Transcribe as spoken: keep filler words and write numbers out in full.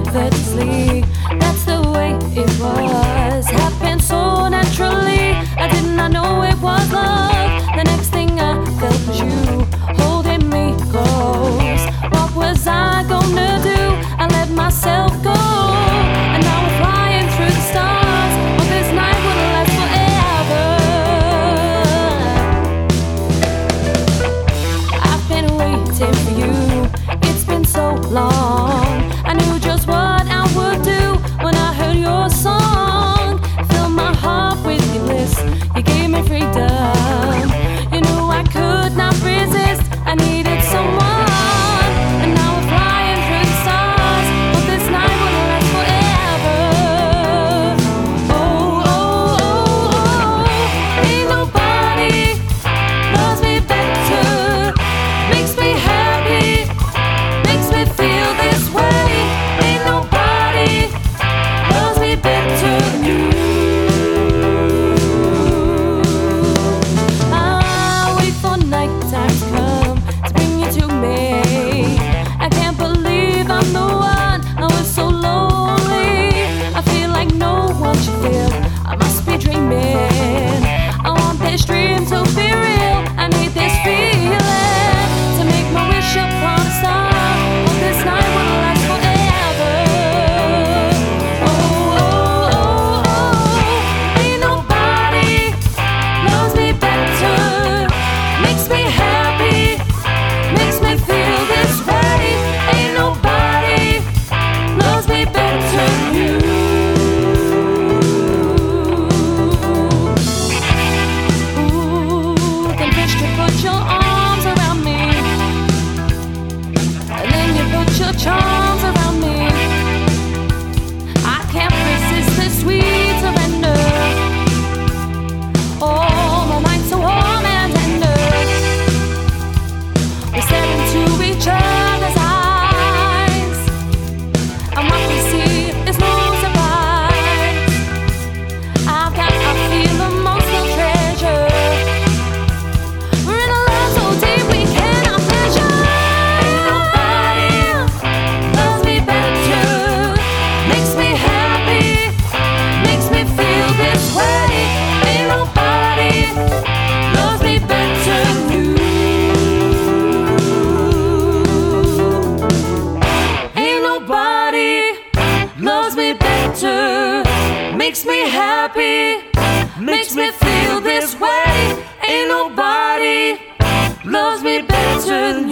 effortlessly. That's the way it was. Happened so naturally. I did not know it was love. The next thing I felt was you holding me close. What was I gonna do? I let myself go, and now we're flying through the stars. But this night will last forever. I've been waiting for you. It's been so long. I knew just what I would do when I heard your song. Fill my heart with your bliss. You gave me freedom. You knew I could not resist. I needed someone, and now we're flying through the stars. But this night will last forever. Oh, oh, oh, oh. Ain't nobody loves me better. Makes me happy. Makes me feel this way. Ain't nobody loves me better than you. I wait for nighttime to come to bring you to me. I can't believe I'm the one. I was so lonely. I feel like no one should feel. I must be dreaming. I want this dream to be real. I need this feeling to make my wish upon a star. But this night will last forever. Oh, oh, oh, oh. Ain't nobody loves me better. Makes me happy. Makes me feel this way. Ain't nobody loves me better than you. Ooh, then first you put your arms around me, and then you put your charms around me. I can't resist this sweet surrender. Oh, my mind's so warm and tender. We stare into each other's eyes, and what we see is no surprise. I've got, I feel emotional treasure. We're in a love so deep we cannot measure. Ain't nobody loves me better. Makes me happy. Makes me feel this way. Ain't nobody loves me better than you. Ain't nobody loves me better. Makes me happy. Makes me feel this way. Ain't nobody loves me better than